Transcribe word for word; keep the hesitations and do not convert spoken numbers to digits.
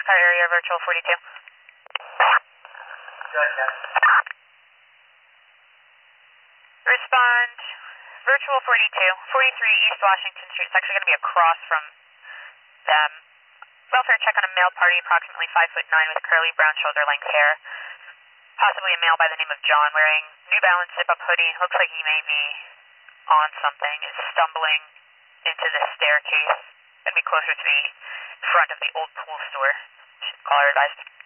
car area, virtual forty-two. Good, yes. Respond, virtual forty-two, forty-three East Washington Street. It's actually going to be across from them. Welfare check on a male party, approximately five foot nine with curly brown shoulder length hair. Possibly a male by the name of John, wearing New Balance zip-up hoodie. Looks like he may be on something. Is stumbling into the staircase. Going to be closer to the front of the old pool store. Caller advised.